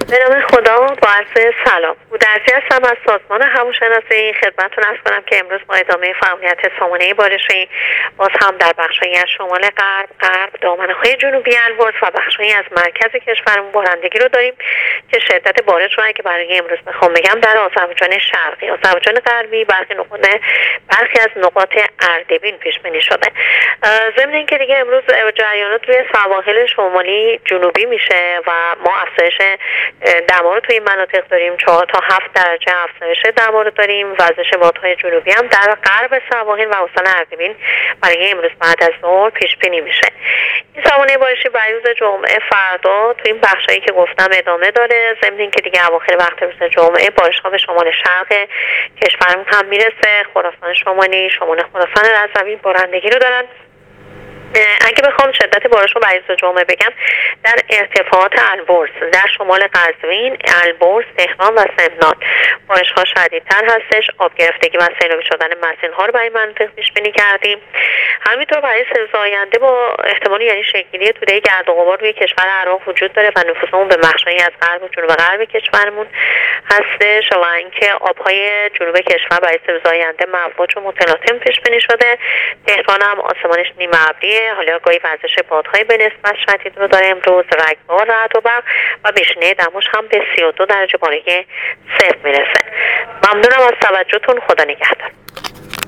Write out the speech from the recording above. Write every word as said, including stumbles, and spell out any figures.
به نام خدا، با عرض سلام. بودرزی هستم از سازمان هواشناسی. خدمتتون عرض کنم که امروز با ادامه فعالیت سامانه بارشی باز هم در بخش‌هایی از شمال غرب، غرب، دامنه‌های جنوبی البرز و بخش‌هایی از مرکز کشورمون بارندگی رو داریم که شدت بارش رو اگه برای امروز بخوام بگم در آذربایجان شرقی، آذربایجان غربی، برخی نقاط برخی از نقاط اردبیل پیش بینی شده. ضمن اینکه دیگه امروز جریانات روی سواحل شمالی جنوبی میشه و ما افزایش دما رو توی این مناطق داریم. چهار تا هفت درجه افزایش دما رو داریم. وزش بادهای جنوبی هم در غرب سواحل و استان اردبیل برای امروز بعد از ظهر پیش بینی میشه. این سامانه بارشی برای روز جمعه فردا توی این بخشایی که گفتم ادامه داره. ضمن اینکه دیگه اواخر وقت روز جمعه بارش‌ها به شمال شرق کشورمون هم میرسه. خراسان شمالی، شمال خراسان رضوی بارندگی رو دارن. اگه بخوام شدت بارش رو برای روز جمعه بگم، در ارتفاعات البرز، در شمال قزوین، البرز، تهران و سمنان بارش ها شدیدتر هستش. آب گرفتگی و سیلابی شدن مسیل ها رو برای مناطق پیش بینی کردیم. همینطور برای سه روز آینده با احتمال یعنی شکلگیری توده گرد و غبار روی کشور عراق وجود داره و نفوذ اون به بخشایی از غرب و جنوب غرب کشورمون هستش و اینکه آبهای جنوب کشور برای سه روز آینده مواج و متلاطم پیش بینی شده. تهران هم آسمانش نیمه ابری، حالا گاهی وزش بادهای به نسبت شدید رو داره امروز، رگبار، رعد و برق و بیشینه دماش هم به سی و دو درجه بالای صفر میرسه. ممنونم از توجهتون. خدا نگهدار.